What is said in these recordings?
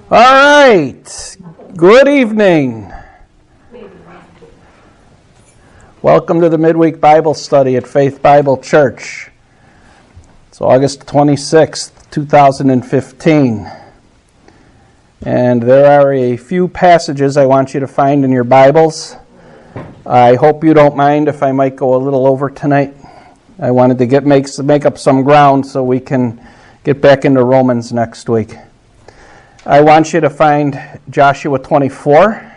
All right. Good evening. Welcome to the Midweek Bible Study at Faith Bible Church. It's August 26th, 2015. And there are a few passages I want you to find in your Bibles. I hope you don't mind if I might go a little over tonight. I wanted to make up some ground so we can get back into Romans next week. I want you to find Joshua 24,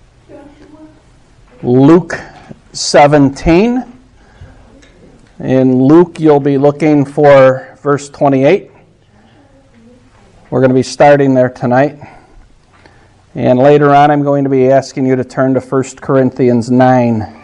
Luke 17. In Luke, you'll be looking for verse 28. We're going to be starting there tonight. And later on, I'm going to be asking you to turn to 1 Corinthians 9.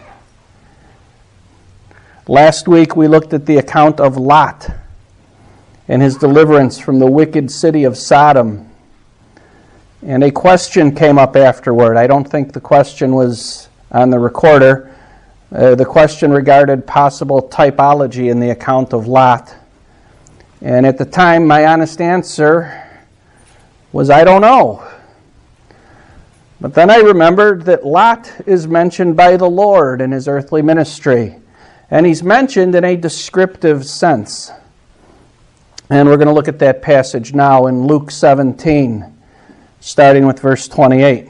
Last week, we looked at the account of Lot and his deliverance from the wicked city of Sodom. And a question came up afterward. I don't think the question was on the recorder. The question regarded possible typology in the account of Lot. And at the time, my honest answer was, I don't know. But then I remembered that Lot is mentioned by the Lord in his earthly ministry. And he's mentioned in a descriptive sense. And we're going to look at that passage now in Luke 17. Starting with verse 28.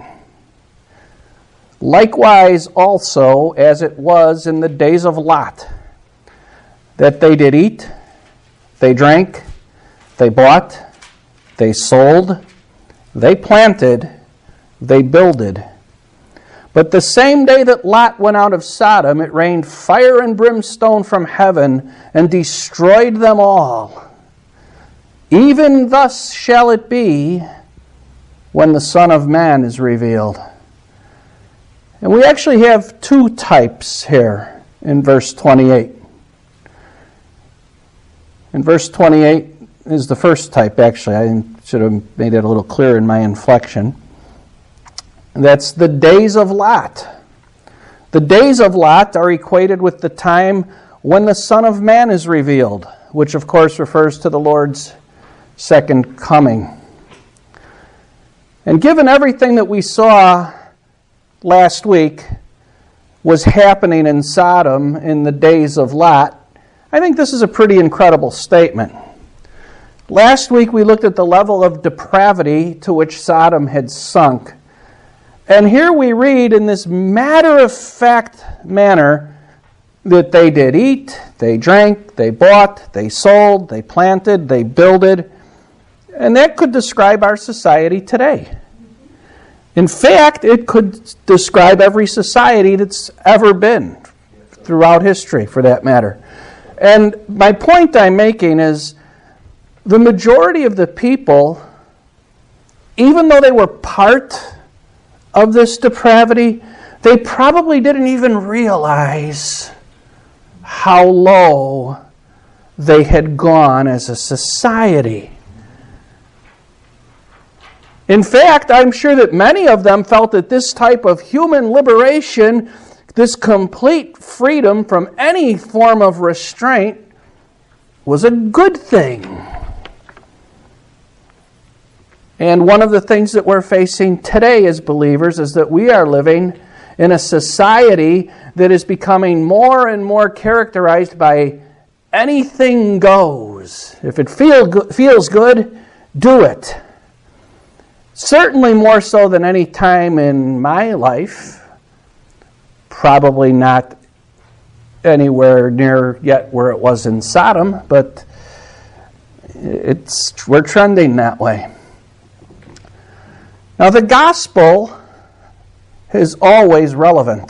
Likewise also as it was in the days of Lot, that they did eat, they drank, they bought, they sold, they planted, they builded. But the same day that Lot went out of Sodom, it rained fire and brimstone from heaven and destroyed them all. Even thus shall it be when the Son of Man is revealed. And we actually have two types here in verse 28. In verse 28 is the first type, actually. I should have made it a little clearer in my inflection. That's the days of Lot. The days of Lot are equated with the time when the Son of Man is revealed, which of course refers to the Lord's second coming. And given everything that we saw last week was happening in Sodom in the days of Lot, I think this is a pretty incredible statement. Last week we looked at the level of depravity to which Sodom had sunk. And here we read in this matter-of-fact manner that they did eat, they drank, they bought, they sold, they planted, they builded. And that could describe our society today. In fact, it could describe every society that's ever been throughout history, for that matter. And my point I'm making is the majority of the people, even though they were part of this depravity, they probably didn't even realize how low they had gone as a society. In fact, I'm sure that many of them felt that this type of human liberation, this complete freedom from any form of restraint, was a good thing. And one of the things that we're facing today as believers is that we are living in a society that is becoming more and more characterized by anything goes. If it feels good, do it. Certainly more so than any time in my life. Probably not anywhere near yet where it was in Sodom, but we're trending that way. Now the gospel is always relevant.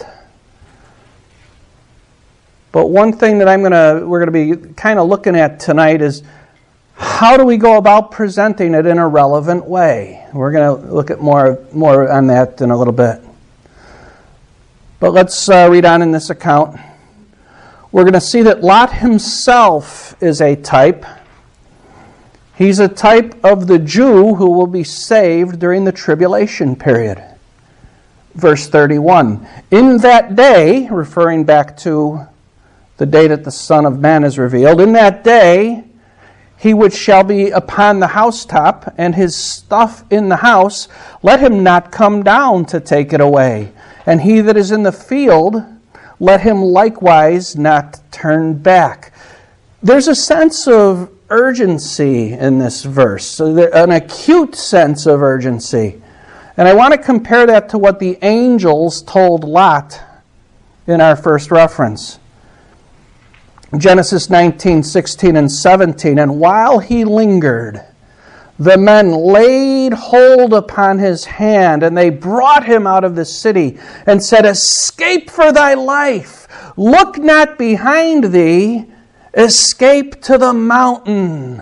But one thing that we're going to be kind of looking at tonight is how do we go about presenting it in a relevant way? We're going to look at more on that in a little bit. But let's read on in this account. We're going to see that Lot himself is a type. He's a type of the Jew who will be saved during the tribulation period. Verse 31. In that day, referring back to the day that the Son of Man is revealed, in that day he which shall be upon the housetop, and his stuff in the house, let him not come down to take it away. And he that is in the field, let him likewise not turn back. There's a sense of urgency in this verse, an acute sense of urgency. And I want to compare that to what the angels told Lot in our first reference. Genesis 19:16 and 17. And while he lingered, the men laid hold upon his hand, and they brought him out of the city, and said, Escape for thy life. Look not behind thee. Escape to the mountain.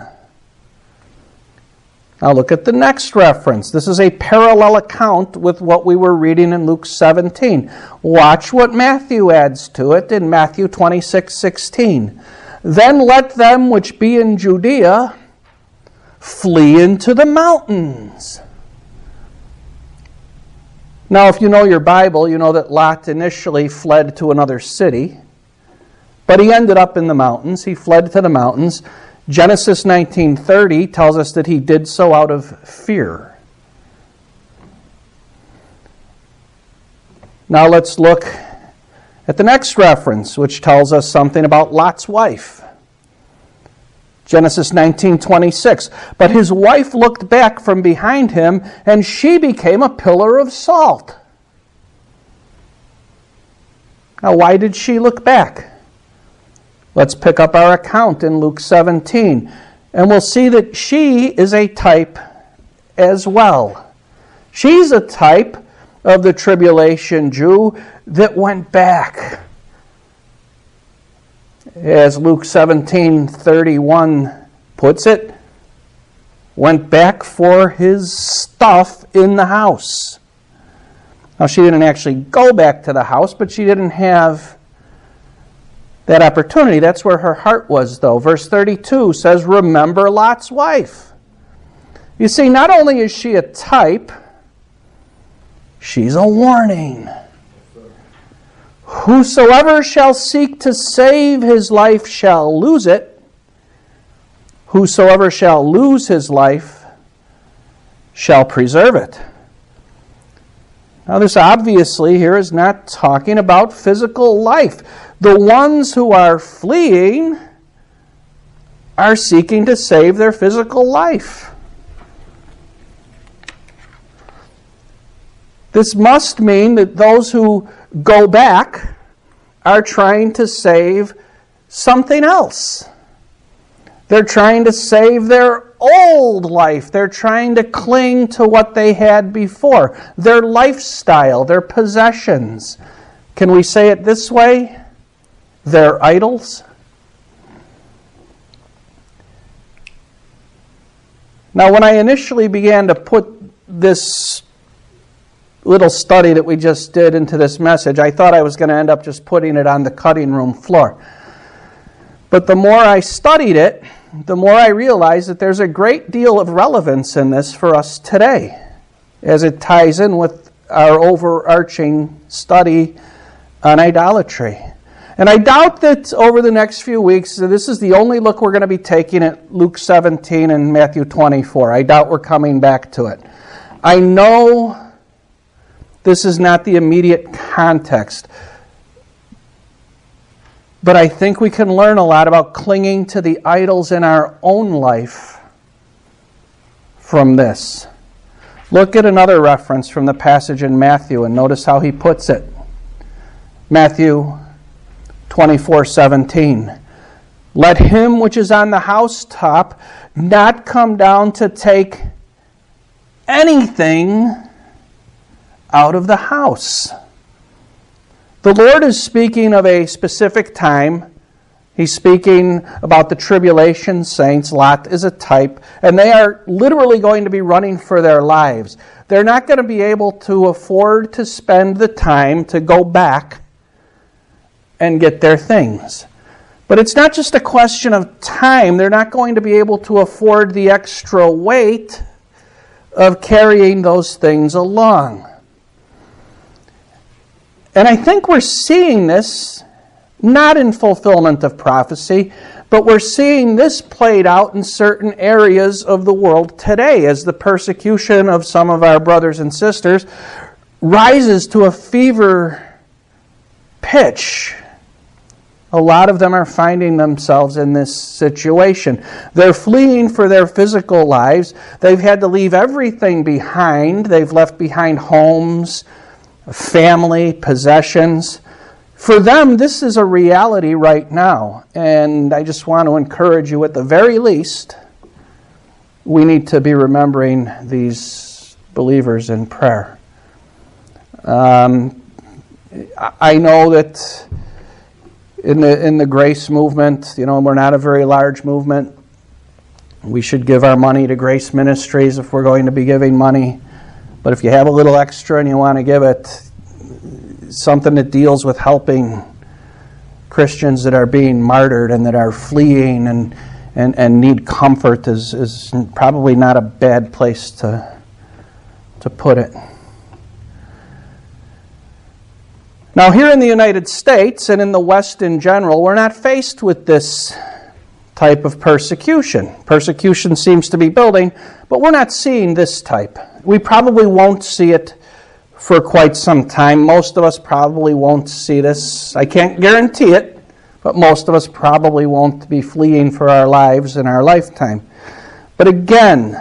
Now look at the next reference. This is a parallel account with what we were reading in Luke 17. Watch what Matthew adds to it in Matthew 26:16. Then let them which be in Judea flee into the mountains. Now, if you know your Bible, you know that Lot initially fled to another city, but he ended up in the mountains. He fled to the mountains. Genesis 19:30 tells us that he did so out of fear. Now let's look at the next reference, which tells us something about Lot's wife. Genesis 19:26. But his wife looked back from behind him, and she became a pillar of salt. Now, why did she look back? Let's pick up our account in Luke 17, and we'll see that she is a type as well. She's a type of the tribulation Jew that went back. As Luke 17:31 puts it, went back for his stuff in the house. Now, she didn't actually go back to the house, but she didn't have that opportunity. That's where her heart was, though. Verse 32 says, Remember Lot's wife. You see, not only is she a type, she's a warning. Whosoever shall seek to save his life shall lose it. Whosoever shall lose his life shall preserve it. Now, this obviously here is not talking about physical life. The ones who are fleeing are seeking to save their physical life. This must mean that those who go back are trying to save something else. They're trying to save their old life. They're trying to cling to what they had before, their lifestyle, their possessions. Can we say it this way? Their idols. Now, when I initially began to put this little study that we just did into this message, I thought I was going to end up just putting it on the cutting room floor. But the more I studied it, the more I realized that there's a great deal of relevance in this for us today, as it ties in with our overarching study on idolatry. And I doubt that over the next few weeks, this is the only look we're going to be taking at Luke 17 and Matthew 24. I doubt we're coming back to it. I know this is not the immediate context, but I think we can learn a lot about clinging to the idols in our own life from this. Look at another reference from the passage in Matthew and notice how he puts it. Matthew 24:17. Let him which is on the housetop not come down to take anything out of the house. The Lord is speaking of a specific time. He's speaking about the tribulation saints. Lot is a type, and they are literally going to be running for their lives. They're not going to be able to afford to spend the time to go back and get their things. But it's not just a question of time. They're not going to be able to afford the extra weight of carrying those things along. And I think we're seeing this not in fulfillment of prophecy, but we're seeing this played out in certain areas of the world today as the persecution of some of our brothers and sisters rises to a fever pitch. A lot of them are finding themselves in this situation. They're fleeing for their physical lives. They've had to leave everything behind. They've left behind homes, family, possessions. For them, this is a reality right now. And I just want to encourage you, at the very least, we need to be remembering these believers in prayer. I know that in the grace movement, we're not a very large movement. We should give our money to Grace Ministries if we're going to be giving money. But if you have a little extra and you want to give it, something that deals with helping Christians that are being martyred and that are fleeing and need comfort is probably not a bad place to put it. Now, here in the United States and in the West in general, we're not faced with this type of persecution. Persecution seems to be building, but we're not seeing this type. We probably won't see it for quite some time. Most of us probably won't see this. I can't guarantee it, but most of us probably won't be fleeing for our lives in our lifetime. But again,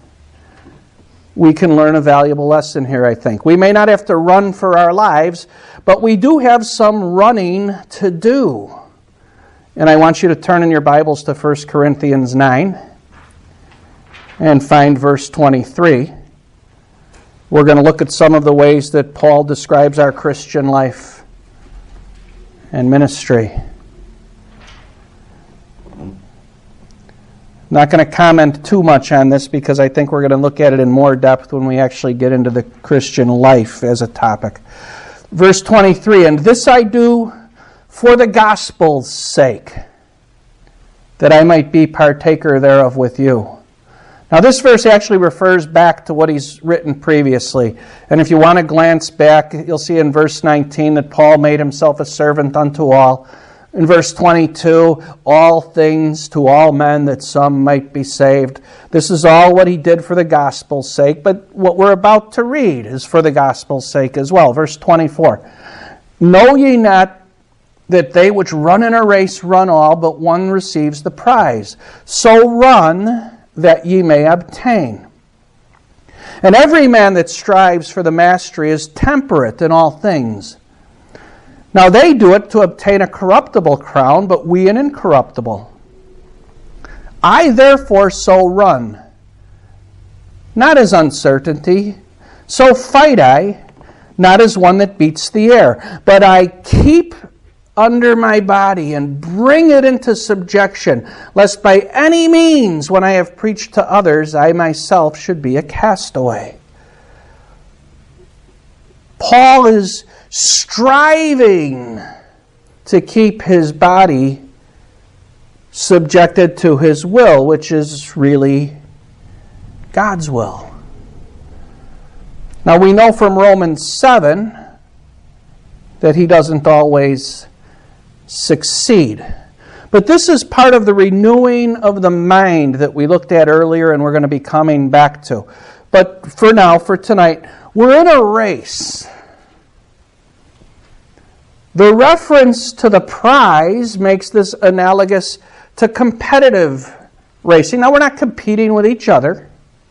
we can learn a valuable lesson here, I think. We may not have to run for our lives, but we do have some running to do. And I want you to turn in your Bibles to 1 Corinthians 9 and find verse 23. We're going to look at some of the ways that Paul describes our Christian life and ministry. I'm not going to comment too much on this because I think we're going to look at it in more depth when we actually get into the Christian life as a topic. Verse 23, "And this I do for the gospel's sake, that I might be partaker thereof with you." Now, this verse actually refers back to what he's written previously. And if you want to glance back, you'll see in verse 19 that Paul made himself a servant unto all. In verse 22, all things to all men that some might be saved. This is all what he did for the gospel's sake, but what we're about to read is for the gospel's sake as well. Verse 24, "Know ye not that they which run in a race run all, but one receives the prize? So run that ye may obtain. And every man that strives for the mastery is temperate in all things. Now they do it to obtain a corruptible crown, but we an incorruptible. I therefore so run, not as uncertainty, so fight I, not as one that beats the air, but I keep under my body and bring it into subjection, lest by any means, when I have preached to others, I myself should be a castaway." Paul is striving to keep his body subjected to his will, which is really God's will. Now we know from Romans 7 that he doesn't always succeed. But this is part of the renewing of the mind that we looked at earlier and we're going to be coming back to. But for now, for tonight, we're in a race. The reference to the prize makes this analogous to competitive racing. Now, we're not competing with each other.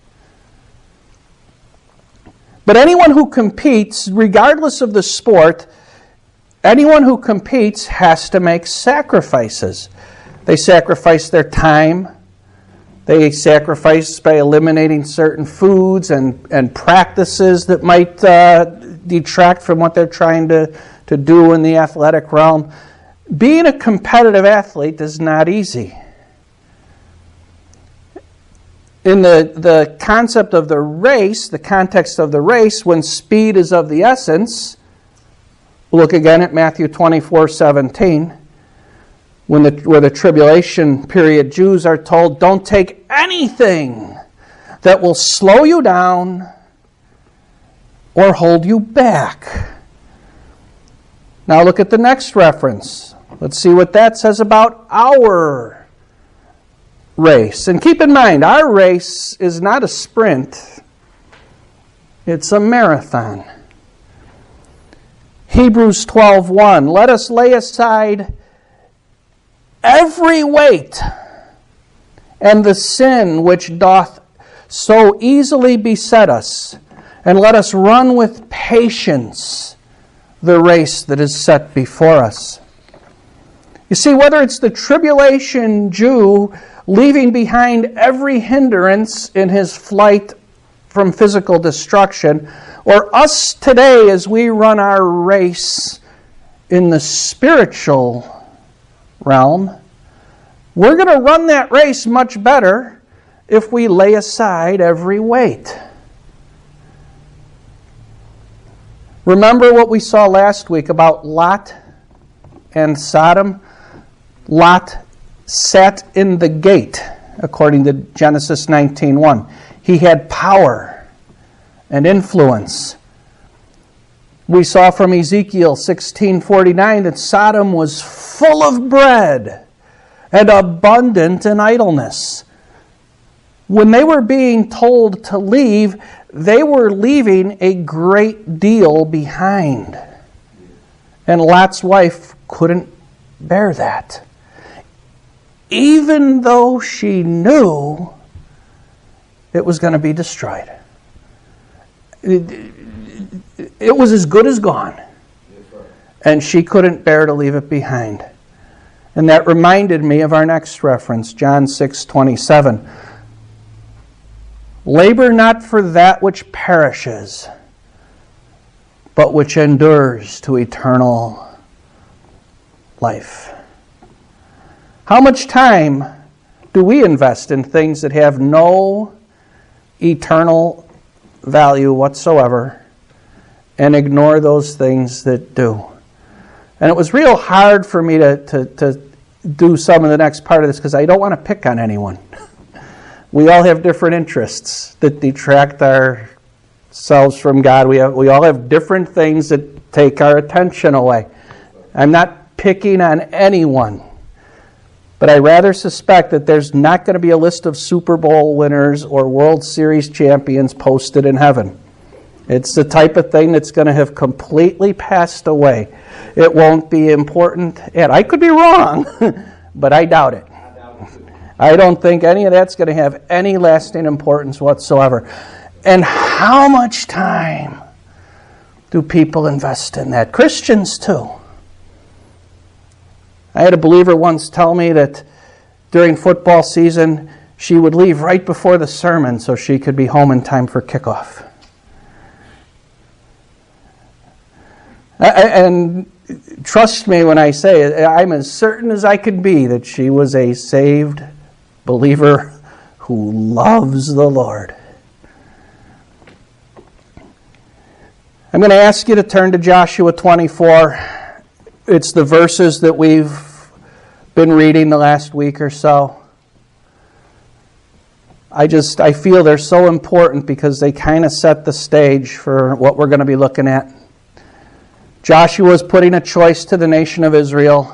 But anyone who competes, regardless of the sport, anyone who competes has to make sacrifices. They sacrifice their time. They sacrifice by eliminating certain foods and practices that might detract from what they're trying to do in the athletic realm. Being a competitive athlete is not easy. In the concept of the race, the context of the race, when speed is of the essence, look again at Matthew 24:17, where the tribulation period Jews are told, don't take anything that will slow you down or hold you back. Now look at the next reference. Let's see what that says about our race. And keep in mind, our race is not a sprint. It's a marathon. Hebrews 12:1, let us lay aside every weight and the sin which doth so easily beset us, and let us run with patience the race that is set before us. You see, whether it's the tribulation Jew leaving behind every hindrance in his flight from physical destruction, or us today as we run our race in the spiritual realm, we're going to run that race much better if we lay aside every weight. Remember what we saw last week about Lot and Sodom? Lot sat in the gate, according to Genesis 19:1. He had power and influence. We saw from Ezekiel 16:49 that Sodom was full of bread and abundant in idleness. When they were being told to leave, they were leaving a great deal behind. And Lot's wife couldn't bear that. Even though she knew it was going to be destroyed. It was as good as gone. And she couldn't bear to leave it behind. And that reminded me of our next reference, John 6:27. Labor not for that which perishes, but which endures to eternal life. How much time do we invest in things that have no eternal value whatsoever and ignore those things that do? And it was real hard for me to do some of the next part of this because I don't want to pick on anyone. We all have different interests that detract ourselves from God. We all have different things that take our attention away. I'm not picking on anyone. But I rather suspect that there's not going to be a list of Super Bowl winners or World Series champions posted in heaven. It's the type of thing that's going to have completely passed away. It won't be important. And I could be wrong, but I doubt it. I don't think any of that's going to have any lasting importance whatsoever. And how much time do people invest in that? Christians too. I had a believer once tell me that during football season, she would leave right before the sermon so she could be home in time for kickoff. And trust me when I say I'm as certain as I could be that she was a saved believer who loves the Lord. I'm going to ask you to turn to Joshua 24. It's the verses that we've been reading the last week or so. I feel they're so important because they kind of set the stage for what we're going to be looking at. Joshua is putting a choice to the nation of Israel.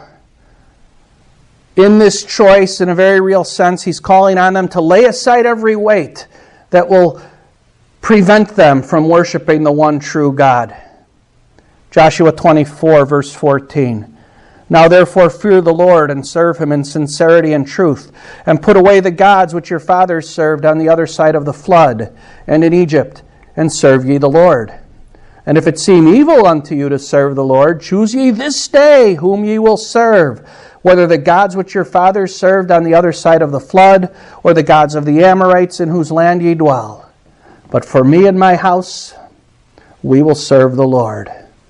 In this choice, in a very real sense, he's calling on them to lay aside every weight that will prevent them from worshiping the one true God. Joshua 24, verse 14. Now therefore fear the Lord and serve him in sincerity and truth, and put away the gods which your fathers served on the other side of the flood and in Egypt, and serve ye the Lord. And if it seem evil unto you to serve the Lord, choose ye this day whom ye will serve, whether the gods which your fathers served on the other side of the flood, or the gods of the Amorites in whose land ye dwell. But for me and my house, we will serve the Lord.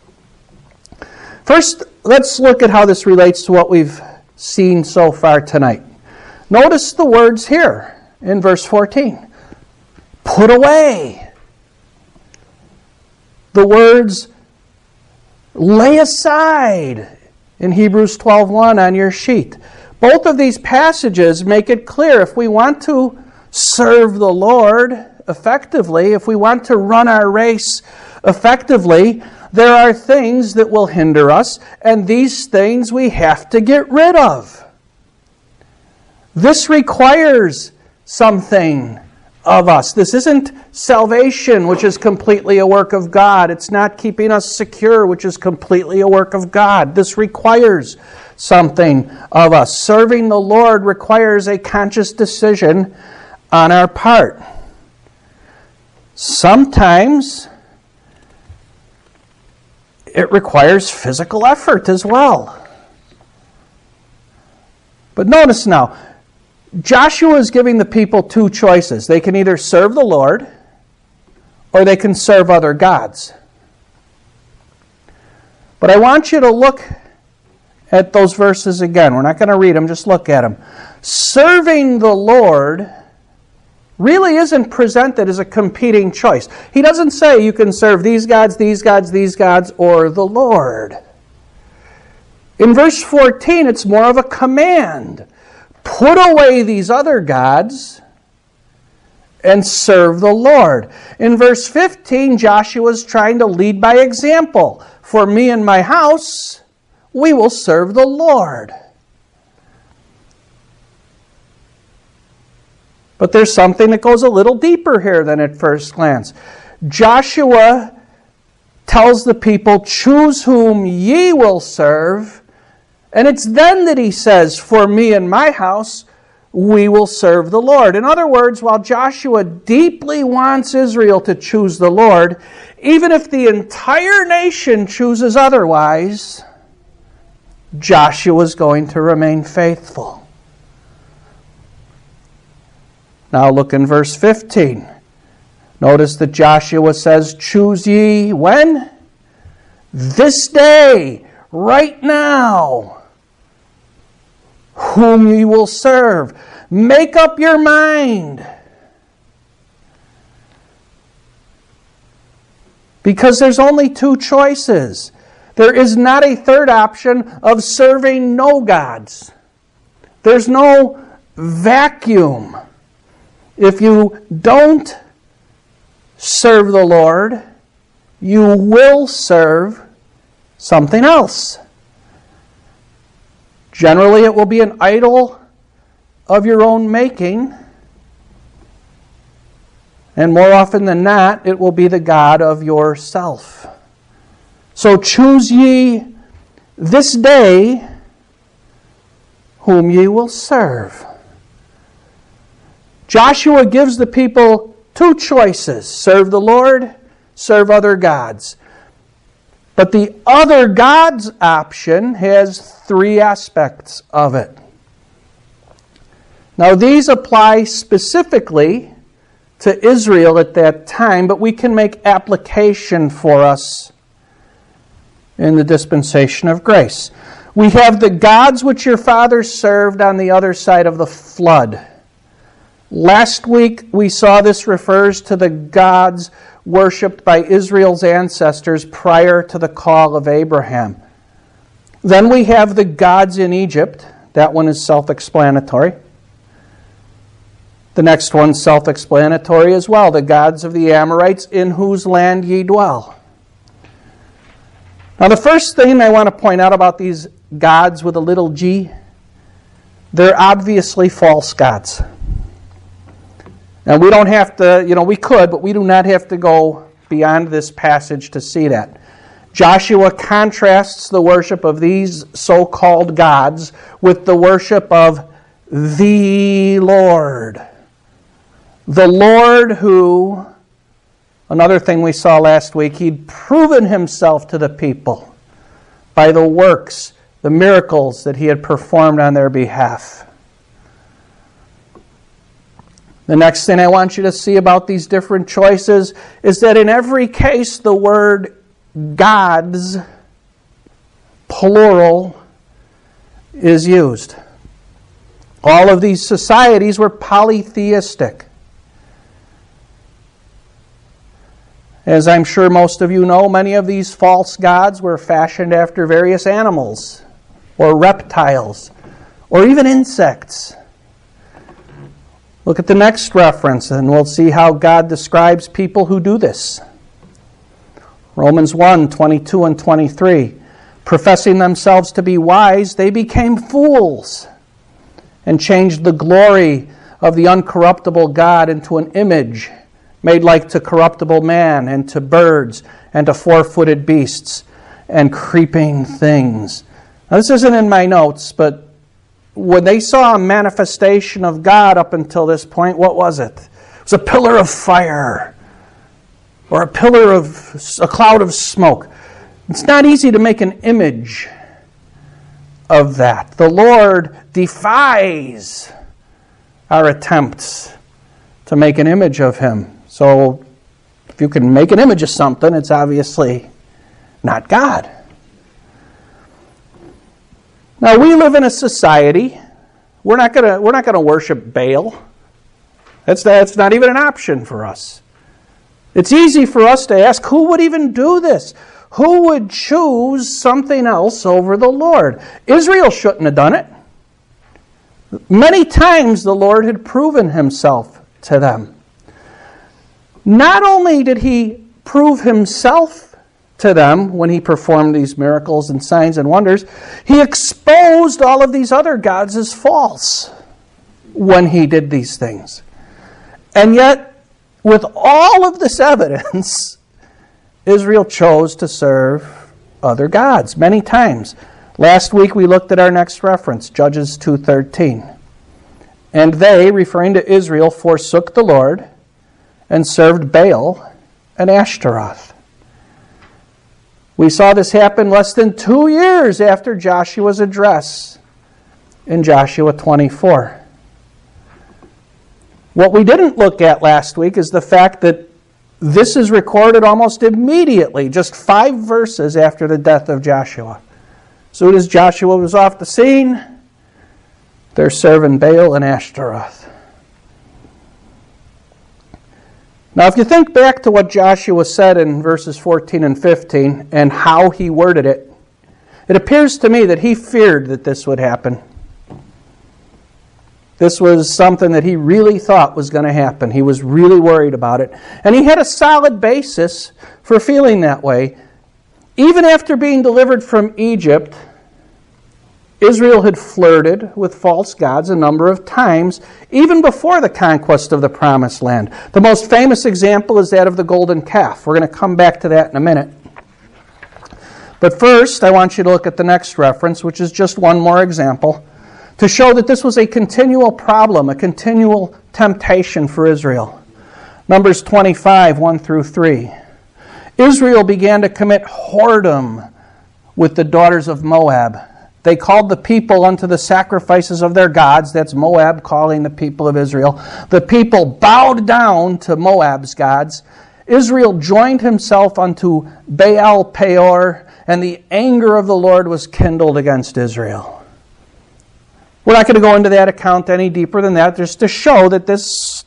First, let's look at how this relates to what we've seen so far tonight. Notice the words here in verse 14. Put away. The words lay aside in Hebrews 12:1 on your sheet. Both of these passages make it clear if we want to serve the Lord effectively, if we want to run our race effectively, There are things that will hinder us, and these things we have to get rid of. This requires something of us. This isn't salvation, which is completely a work of God. It's not keeping us secure, which is completely a work of God. This requires something of us. Serving the Lord requires a conscious decision on our part. Sometimes it requires physical effort as well. But notice now, Joshua is giving the people two choices. They can either serve the Lord or they can serve other gods. But I want you to look at those verses again. We're not going to read them, just look at them. Serving the Lord really isn't presented as a competing choice. He doesn't say you can serve these gods, these gods, these gods, or the Lord. In verse 14, it's more of a command. Put away these other gods and serve the Lord. In verse 15, Joshua is trying to lead by example. For me and my house, we will serve the Lord. But there's something that goes a little deeper here than at first glance. Joshua tells the people, choose whom ye will serve. And it's then that he says, for me and my house, we will serve the Lord. In other words, while Joshua deeply wants Israel to choose the Lord, even if the entire nation chooses otherwise, Joshua is going to remain faithful. Now look in verse 15. Notice that Joshua says, choose ye when? This day, right now, whom ye will serve. Make up your mind. Because there's only two choices. There is not a third option of serving no gods. There's no vacuum. If you don't serve the Lord, you will serve something else. Generally, it will be an idol of your own making. And more often than not, it will be the god of yourself. So choose ye this day whom ye will serve. Joshua gives the people two choices. Serve the Lord, serve other gods. But the other gods option has three aspects of it. Now these apply specifically to Israel at that time, but we can make application for us in the dispensation of grace. We have the gods which your fathers served on the other side of the flood. Last week we saw this refers to the gods worshipped by Israel's ancestors prior to the call of Abraham. Then we have the gods in Egypt. That one is self-explanatory. The next one's self-explanatory as well. The gods of the Amorites in whose land ye dwell. Now the first thing I want to point out about these gods with a little g, they're obviously false gods. And we don't have to, we could, but we do not have to go beyond this passage to see that. Joshua contrasts the worship of these so-called gods with the worship of the Lord. The Lord who, another thing we saw last week, he'd proven himself to the people by the works, the miracles that he had performed on their behalf. The next thing I want you to see about these different choices is that in every case the word gods, plural, is used. All of these societies were polytheistic. As I'm sure most of you know, many of these false gods were fashioned after various animals, or reptiles, or even insects. Look at the next reference, and we'll see how God describes people who do this. Romans 1, 22 and 23. Professing themselves to be wise, they became fools and changed the glory of the uncorruptible God into an image made like to corruptible man and to birds and to four-footed beasts and creeping things. Now, this isn't in my notes, but when they saw a manifestation of God up until this point, what was it? It was a pillar of fire or a cloud of smoke. It's not easy to make an image of that. The Lord defies our attempts to make an image of Him. So if you can make an image of something, it's obviously not God. Now, we live in a society, we're not going to worship Baal. That's not even an option for us. It's easy for us to ask, who would even do this? Who would choose something else over the Lord? Israel shouldn't have done it. Many times the Lord had proven Himself to them. Not only did He prove Himself to them when He performed these miracles and signs and wonders, He exposed all of these other gods as false when He did these things. And yet, with all of this evidence, Israel chose to serve other gods many times. Last week we looked at our next reference, Judges 2:13. And they, referring to Israel, forsook the Lord and served Baal and Ashtaroth. We saw this happen less than 2 years after Joshua's address in Joshua 24. What we didn't look at last week is the fact that this is recorded almost immediately, just 5 verses after the death of Joshua. As soon as Joshua was off the scene, they're serving Baal and Ashtaroth. Now, if you think back to what Joshua said in verses 14 and 15 and how he worded it, it appears to me that he feared that this would happen. This was something that he really thought was going to happen. He was really worried about it. And he had a solid basis for feeling that way. Even after being delivered from Egypt, Israel had flirted with false gods a number of times, even before the conquest of the Promised Land. The most famous example is that of the golden calf. We're going to come back to that in a minute. But first, I want you to look at the next reference, which is just one more example, to show that this was a continual problem, a continual temptation for Israel. Numbers 25, 1 through 3. Israel began to commit whoredom with the daughters of Moab. They called the people unto the sacrifices of their gods. That's Moab calling the people of Israel. The people bowed down to Moab's gods. Israel joined himself unto Baal Peor, and the anger of the Lord was kindled against Israel. We're not going to go into that account any deeper than that, just to show that this,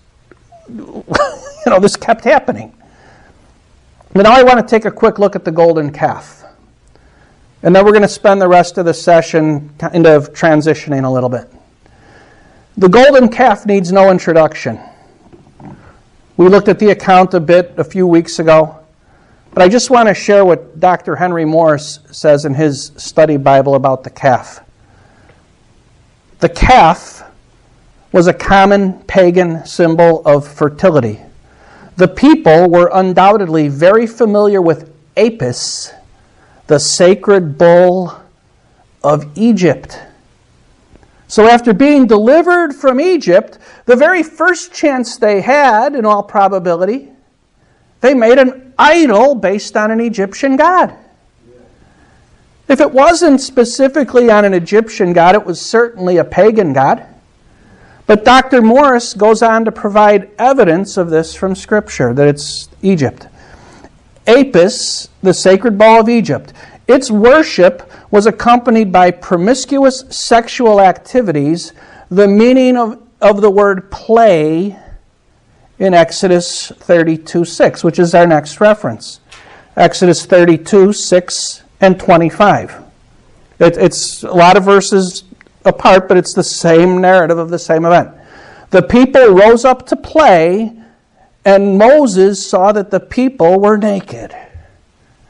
this kept happening. But now I want to take a quick look at the golden calf. And then we're going to spend the rest of the session kind of transitioning a little bit. The golden calf needs no introduction. We looked at the account a bit a few weeks ago, but I just want to share what Dr. Henry Morris says in his study Bible about the calf. The calf was a common pagan symbol of fertility. The people were undoubtedly very familiar with Apis, the sacred bull of Egypt. So after being delivered from Egypt, the very first chance they had, in all probability, they made an idol based on an Egyptian god. If it wasn't specifically on an Egyptian god, it was certainly a pagan god. But Dr. Morris goes on to provide evidence of this from Scripture, that it's Egypt. Apis, the sacred bull of Egypt. Its worship was accompanied by promiscuous sexual activities, the meaning of the word play in Exodus 32:6, which is our next reference. Exodus 32:6 and 25. It's a lot of verses apart, but it's the same narrative of the same event. The people rose up to play, and Moses saw that the people were naked.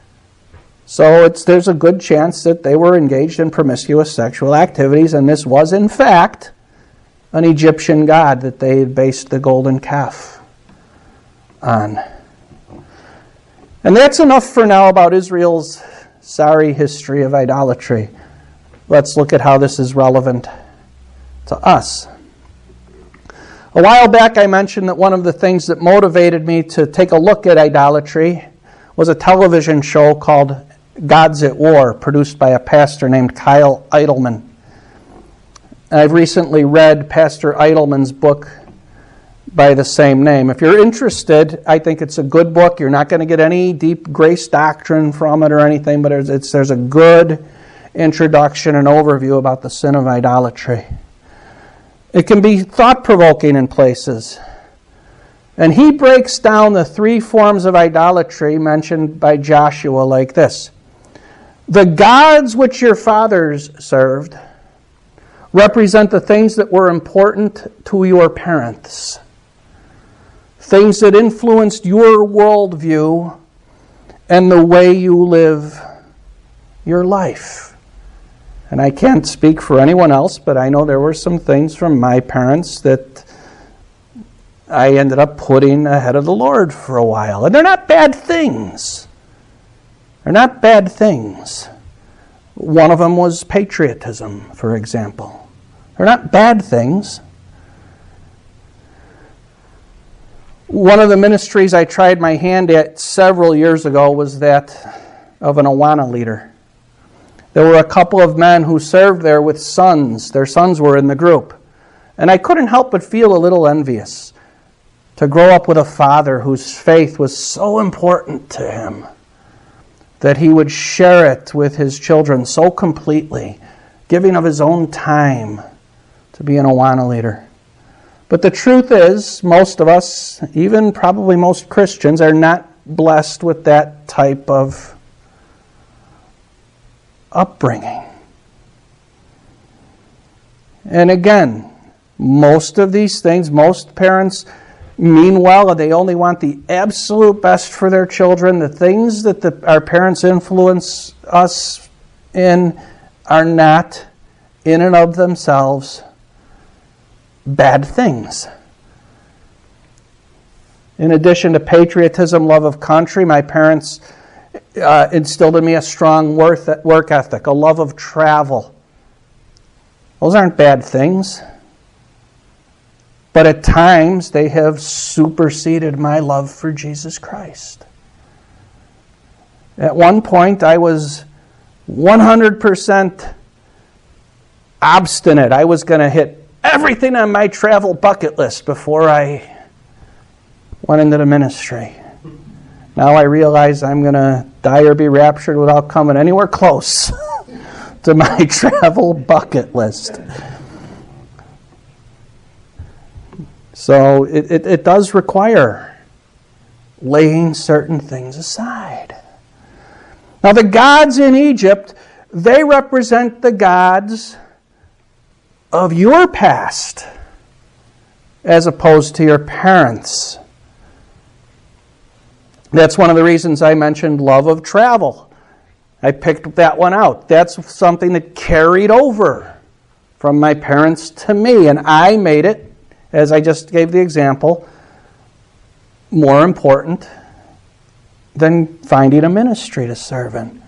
So there's a good chance that they were engaged in promiscuous sexual activities, and this was, in fact, an Egyptian god that they had based the golden calf on. And that's enough for now about Israel's sorry history of idolatry. Let's look at how this is relevant to us. A while back I mentioned that one of the things that motivated me to take a look at idolatry was a television show called Gods at War, produced by a pastor named Kyle Idleman. I've recently read Pastor Idleman's book by the same name. If you're interested, I think it's a good book. You're not going to get any deep grace doctrine from it or anything, but there's a good introduction and overview about the sin of idolatry. It can be thought-provoking in places. And he breaks down the three forms of idolatry mentioned by Joshua like this. The gods which your fathers served represent the things that were important to your parents, things that influenced your worldview and the way you live your life. And I can't speak for anyone else, but I know there were some things from my parents that I ended up putting ahead of the Lord for a while. And they're not bad things. They're not bad things. One of them was patriotism, for example. They're not bad things. One of the ministries I tried my hand at several years ago was that of an Awana leader. There were a couple of men who served there with sons. Their sons were in the group. And I couldn't help but feel a little envious to grow up with a father whose faith was so important to him that he would share it with his children so completely, giving of his own time to be an Awana leader. But the truth is, most of us, even probably most Christians, are not blessed with that type of upbringing. And again, most of these things, most parents mean well, and they only want the absolute best for their children. The things that our parents influence us in are not, in and of themselves, bad things. In addition to patriotism, love of country, my parents instilled in me a strong work ethic, a love of travel. Those aren't bad things. But at times, they have superseded my love for Jesus Christ. At one point, I was 100% obstinate. I was going to hit everything on my travel bucket list before I went into the ministry. Now I realize I'm going to die or be raptured without coming anywhere close to my travel bucket list. So it does require laying certain things aside. Now the gods in Egypt, they represent the gods of your past as opposed to your parents. That's one of the reasons I mentioned love of travel. I picked that one out. That's something that carried over from my parents to me, and I made it, as I just gave the example, more important than finding a ministry to serve in.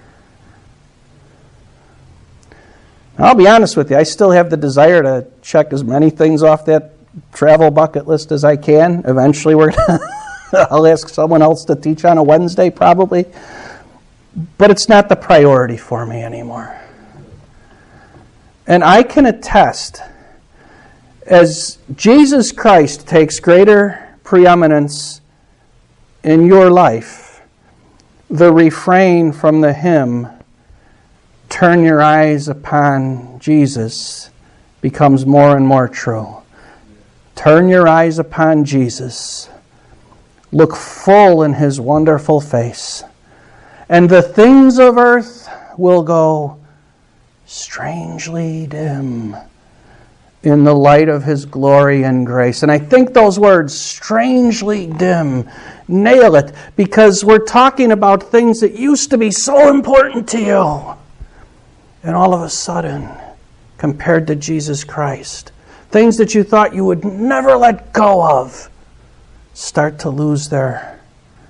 I'll be honest with you, I still have the desire to check as many things off that travel bucket list as I can. Eventually I'll ask someone else to teach on a Wednesday probably. But it's not the priority for me anymore. And I can attest, as Jesus Christ takes greater preeminence in your life, the refrain from the hymn, "Turn your eyes upon Jesus," becomes more and more true. Turn your eyes upon Jesus. Look full in his wonderful face, and the things of earth will go strangely dim in the light of His glory and grace. And I think those words, strangely dim, nail it, because we're talking about things that used to be so important to you. And all of a sudden, compared to Jesus Christ, things that you thought you would never let go of start to lose their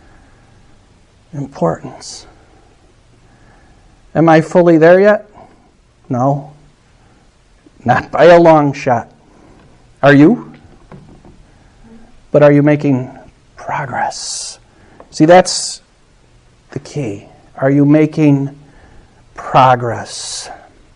importance. Am I fully there yet? No. Not by a long shot. Are you? But are you making progress? See, that's the key. Are you making progress?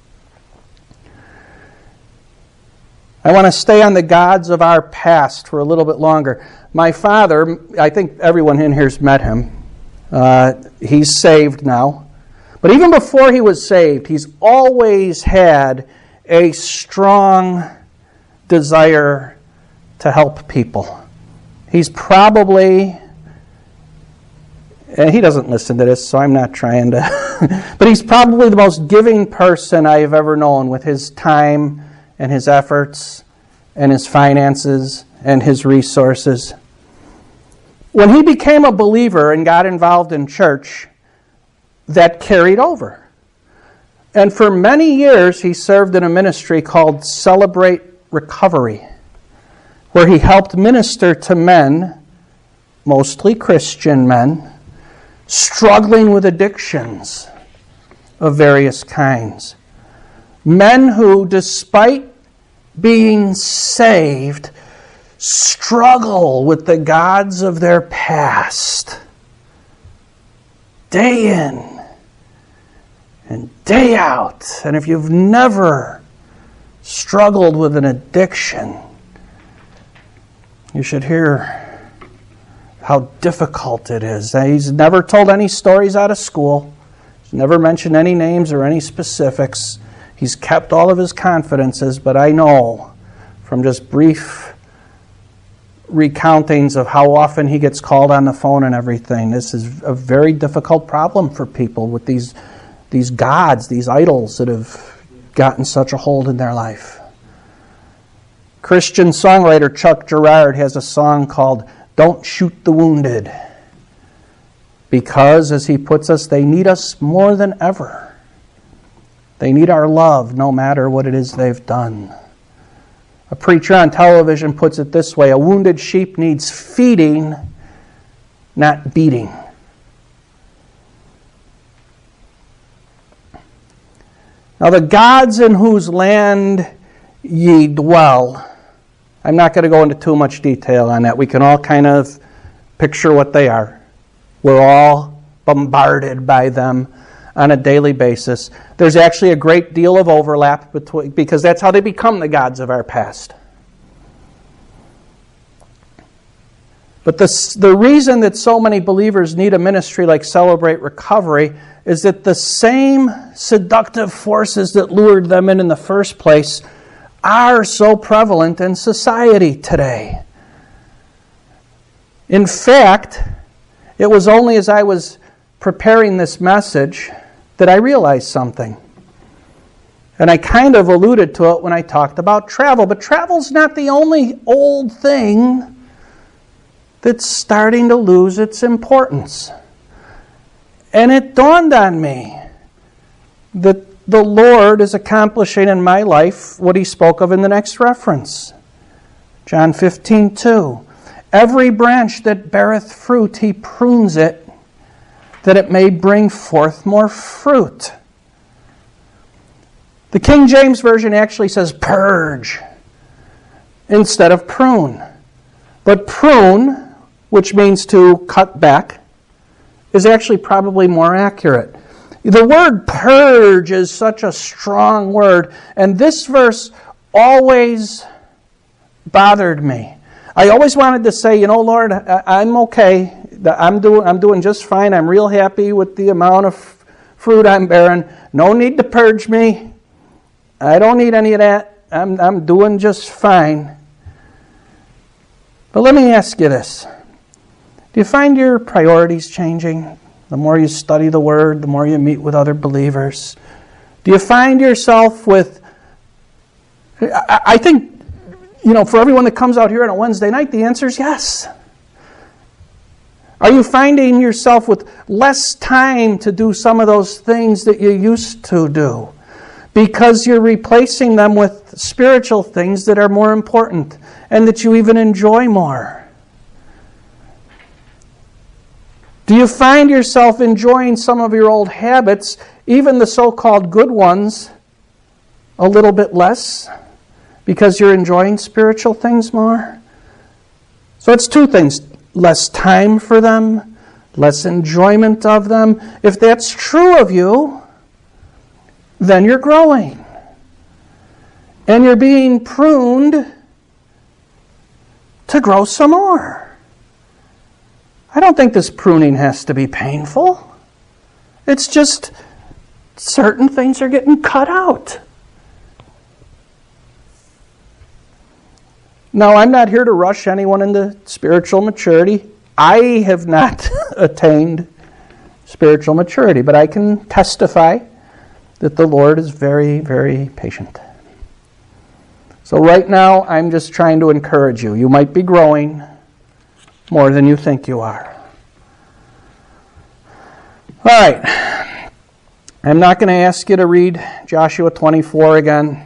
I want to stay on the gods of our past for a little bit longer. My father, I think everyone in here's met him. He's saved now. But even before he was saved, he's always had a strong desire to help people. He's probably, and he doesn't listen to this, so I'm not trying to, but he's probably the most giving person I have ever known with his time and his efforts and his finances and his resources. When he became a believer and got involved in church, that carried over. And for many years, he served in a ministry called Celebrate Recovery, where he helped minister to men, mostly Christian men, struggling with addictions of various kinds. Men who, despite being saved, struggle with the gods of their past, day in and day out. And if you've never struggled with an addiction, you should hear how difficult it is. He's never told any stories out of school. He's never mentioned any names or any specifics. He's kept all of his confidences, but I know from just brief recountings of how often he gets called on the phone and everything, this is a very difficult problem for people with these gods, these idols that have gotten such a hold in their life. Christian songwriter Chuck Girard has a song called Don't Shoot the Wounded, because, as he puts us, they need us more than ever. They need our love no matter what it is they've done. A preacher on television puts it this way: a wounded sheep needs feeding, not beating. Now, the gods in whose land ye dwell, I'm not going to go into too much detail on that. We can all kind of picture what they are. We're all bombarded by them on a daily basis. There's actually a great deal of overlap between, because that's how they become the gods of our past. But the reason that so many believers need a ministry like Celebrate Recovery is that the same seductive forces that lured them in the first place are so prevalent in society today. In fact, it was only as I was preparing this message that I realized something. And I kind of alluded to it when I talked about travel. But travel's not the only old thing that's starting to lose its importance. And it dawned on me that the Lord is accomplishing in my life what He spoke of in the next reference. John 15:2. Every branch that beareth fruit, He prunes it, that it may bring forth more fruit. The King James Version actually says purge instead of prune. But prune, which means to cut back, is actually probably more accurate. The word purge is such a strong word, and this verse always bothered me. I always wanted to say, Lord, I'm okay. I'm doing just fine. I'm real happy with the amount of fruit I'm bearing. No need to purge me. I don't need any of that. I'm doing just fine. But let me ask you this. Do you find your priorities changing? The more you study the Word, the more you meet with other believers. Do you find yourself with I think, for everyone that comes out here on a Wednesday night, the answer is yes. Are you finding yourself with less time to do some of those things that you used to do because you're replacing them with spiritual things that are more important and that you even enjoy more? Do you find yourself enjoying some of your old habits, even the so-called good ones, a little bit less because you're enjoying spiritual things more? So it's two things. Less time for them, less enjoyment of them. If that's true of you, then you're growing. And you're being pruned to grow some more. I don't think this pruning has to be painful. It's just certain things are getting cut out. Now, I'm not here to rush anyone into spiritual maturity. I have not attained spiritual maturity, but I can testify that the Lord is very, very patient. So right now, I'm just trying to encourage you. You might be growing more than you think you are. All right. I'm not going to ask you to read Joshua 24 again.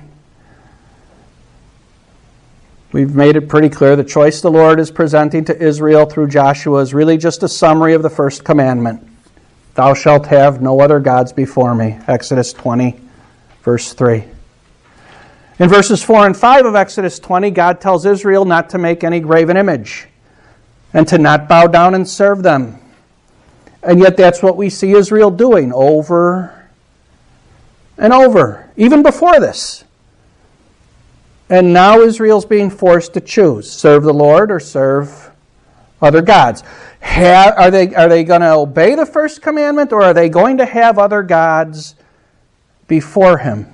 We've made it pretty clear the choice the Lord is presenting to Israel through Joshua is really just a summary of the first commandment. Thou shalt have no other gods before me. Exodus 20, verse 3. In verses 4 and 5 of Exodus 20, God tells Israel not to make any graven image and to not bow down and serve them. And yet that's what we see Israel doing over and over, even before this. And now Israel's being forced to choose, serve the Lord or serve other gods. Are they going to obey the first commandment, or are they going to have other gods before him?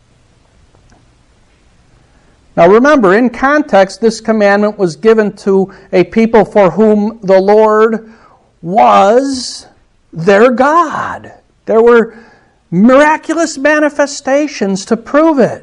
Now remember, in context, this commandment was given to a people for whom the Lord was their God. There were miraculous manifestations to prove it.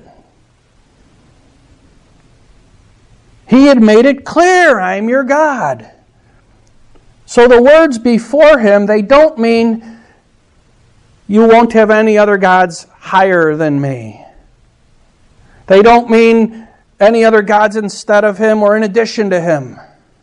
He had made it clear, I'm your God. So the words before him, they don't mean you won't have any other gods higher than me. They don't mean any other gods instead of him or in addition to him.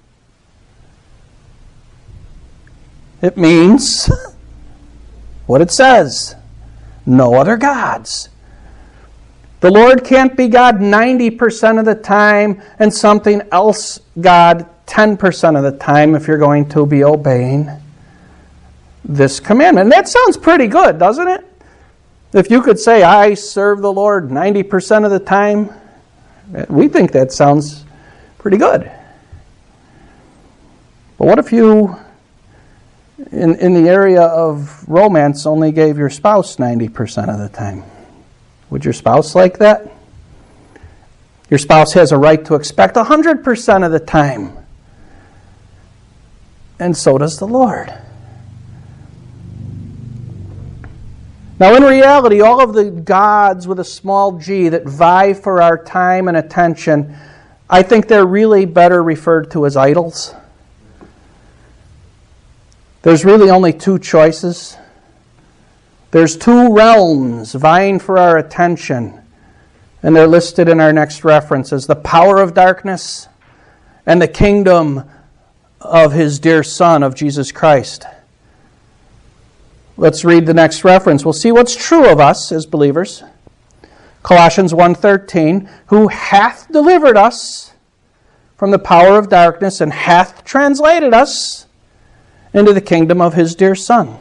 It means what it says. No other gods. The Lord can't be God 90% of the time and something else God 10% of the time if you're going to be obeying this commandment. And that sounds pretty good, doesn't it? If you could say, I serve the Lord 90% of the time, we think that sounds pretty good. But what if you, in the area of romance, only gave your spouse 90% of the time? Would your spouse like that? Your spouse has a right to expect 100% of the time. And so does the Lord. Now, in reality, all of the gods with a small g that vie for our time and attention, I think they're really better referred to as idols. There's really only two choices. There's two realms vying for our attention, and they're listed in our next reference as the power of darkness and the kingdom of his dear Son, of Jesus Christ. Let's read the next reference. We'll see what's true of us as believers. Colossians 1:13, who hath delivered us from the power of darkness and hath translated us into the kingdom of his dear Son.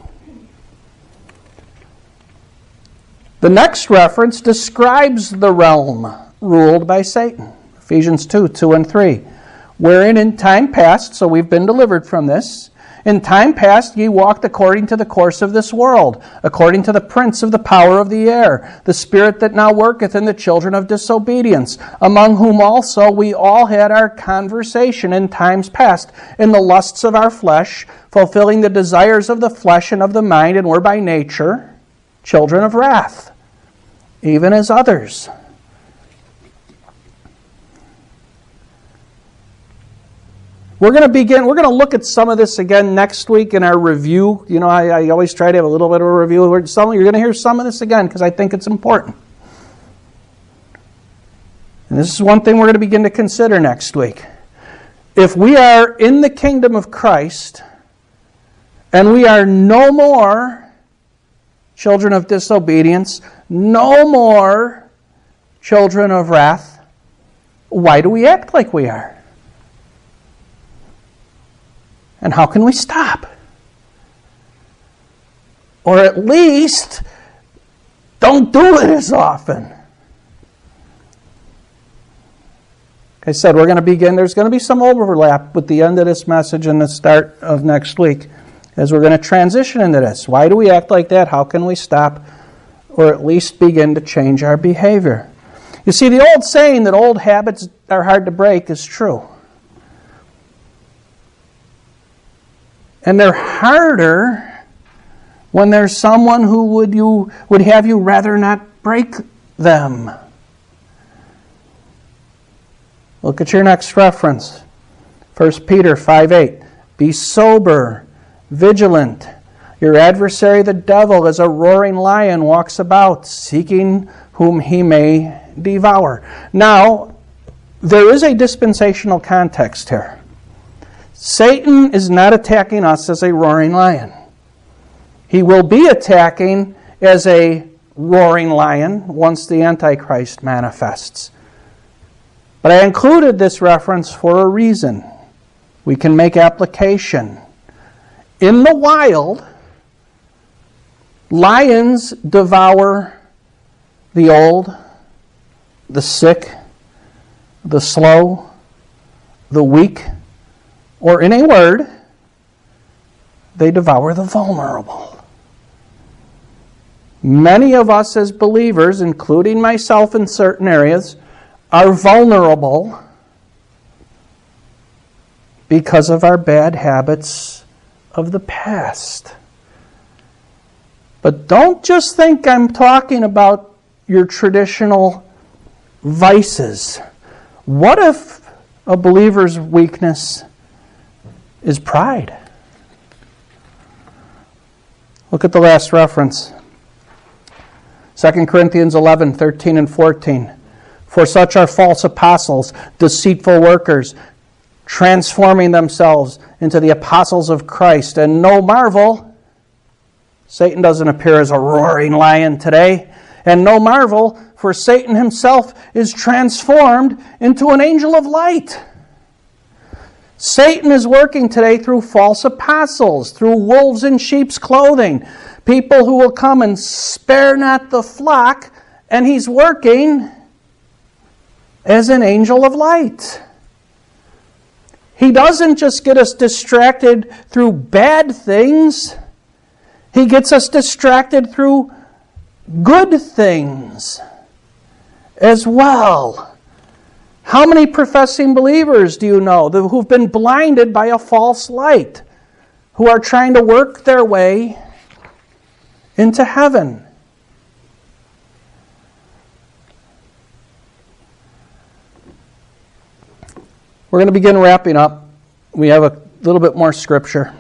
The next reference describes the realm ruled by Satan. Ephesians 2 and 3. Wherein in time past, so we've been delivered from this, in time past ye walked according to the course of this world, according to the prince of the power of the air, the spirit that now worketh in the children of disobedience, among whom also we all had our conversation in times past, in the lusts of our flesh, fulfilling the desires of the flesh and of the mind, and were by nature children of wrath, even as others. We're going to look at some of this again next week in our review. You know, I always try to have a little bit of a review. You're going to hear some of this again because I think it's important. And this is one thing we're going to begin to consider next week. If we are in the kingdom of Christ and we are no more children of disobedience, no more children of wrath, why do we act like we are? And how can we stop? Or at least don't do it as often. Like I said, we're going to begin. There's going to be some overlap with the end of this message and the start of next week as we're going to transition into this. Why do we act like that? How can we stop or at least begin to change our behavior? You see, the old saying that old habits are hard to break is true. And they're harder when there's someone who would have you rather not break them. Look at your next reference. 1 Peter 5:8. Be sober, vigilant. Your adversary the devil as a roaring lion walks about, seeking whom he may devour. Now, there is a dispensational context here. Satan is not attacking us as a roaring lion. He will be attacking as a roaring lion once the Antichrist manifests. But I included this reference for a reason. We can make application. In the wild, lions devour the old, the sick, the slow, the weak, or in a word, they devour the vulnerable. Many of us as believers, including myself in certain areas, are vulnerable because of our bad habits of the past. But don't just think I'm talking about your traditional vices. What if a believer's weakness is pride? Look at the last reference. 2 Corinthians 11:13 and 14. For such are false apostles, deceitful workers, transforming themselves into the apostles of Christ. And no marvel, Satan doesn't appear as a roaring lion today. And no marvel, for Satan himself is transformed into an angel of light. Satan is working today through false apostles, through wolves in sheep's clothing, people who will come and spare not the flock, and he's working as an angel of light. He doesn't just get us distracted through bad things. He gets us distracted through good things as well. How many professing believers do you know who've been blinded by a false light, who are trying to work their way into heaven? We're going to begin wrapping up. We have a little bit more scripture.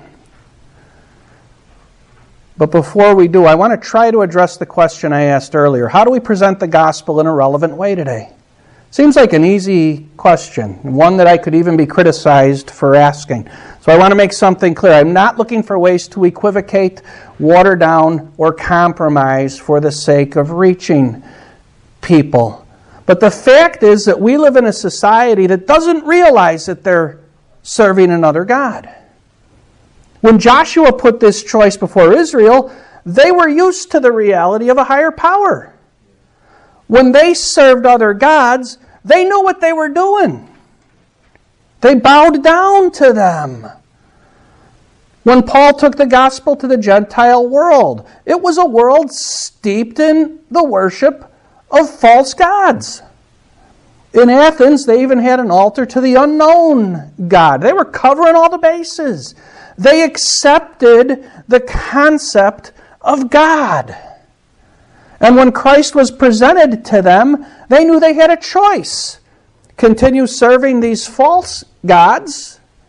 But before we do, I want to try to address the question I asked earlier. How do we present the gospel in a relevant way today? Seems like an easy question, one that I could even be criticized for asking. So I want to make something clear. I'm not looking for ways to equivocate, water down, or compromise for the sake of reaching people. But the fact is that we live in a society that doesn't realize that they're serving another God. When Joshua put this choice before Israel, they were used to the reality of a higher power. When they served other gods, they knew what they were doing. They bowed down to them. When Paul took the gospel to the Gentile world, it was a world steeped in the worship of false gods. In Athens, they even had an altar to the unknown God. They were covering all the bases. They accepted the concept of God. And when Christ was presented to them, they knew they had a choice. Continue serving these false gods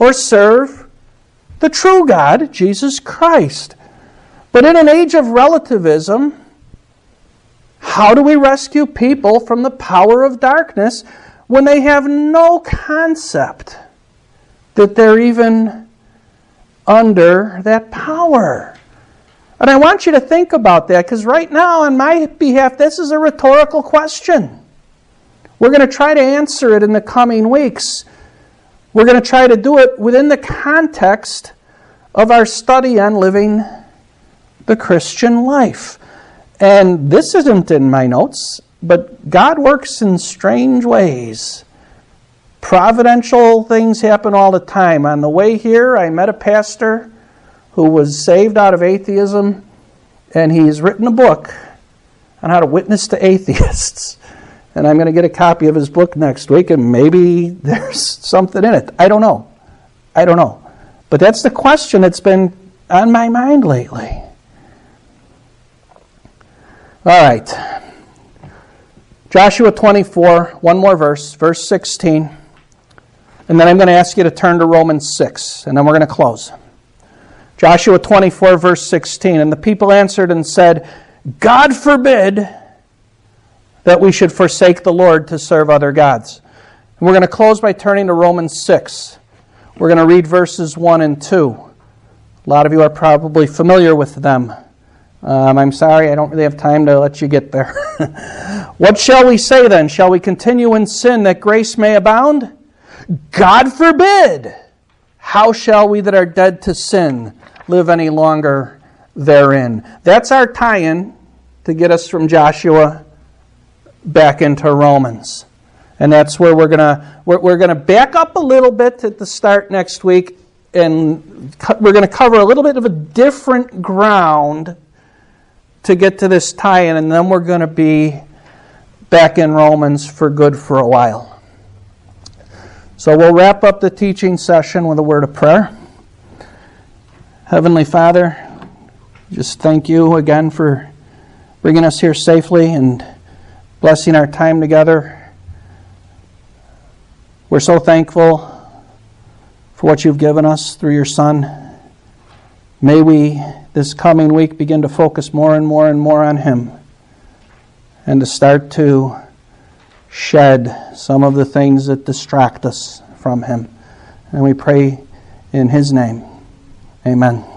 or serve the true God, Jesus Christ. But in an age of relativism, how do we rescue people from the power of darkness when they have no concept that they're even under that power? And I want you to think about that, because right now, on my behalf, this is a rhetorical question. We're going to try to answer it in the coming weeks. We're going to try to do it within the context of our study on living the Christian life. And this isn't in my notes, but God works in strange ways. Providential things happen all the time. On the way here, I met a pastor who was saved out of atheism, and he's written a book on how to witness to atheists. And I'm going to get a copy of his book next week, and maybe there's something in it. I don't know. But that's the question that's been on my mind lately. All right. Joshua 24, one more verse, verse 16. And then I'm going to ask you to turn to Romans 6, and then we're going to close. Joshua 24, verse 16. And the people answered and said, God forbid that we should forsake the Lord to serve other gods. And we're going to close by turning to Romans 6. We're going to read verses 1 and 2. A lot of you are probably familiar with them. I'm sorry, I don't really have time to let you get there. What shall we say then? Shall we continue in sin that grace may abound? God forbid! How shall we that are dead to sin live any longer therein? That's our tie-in to get us from Joshua back into Romans. And that's where we're gonna back up a little bit at the start next week, and we're going to cover a little bit of a different ground to get to this tie-in, and then we're going to be back in Romans for good for a while. So we'll wrap up the teaching session with a word of prayer. Heavenly Father, just thank you again for bringing us here safely and blessing our time together. We're so thankful for what you've given us through your Son. May we, this coming week, begin to focus more and more and more on him, and to start to shed some of the things that distract us from him. And we pray in his name. Amen.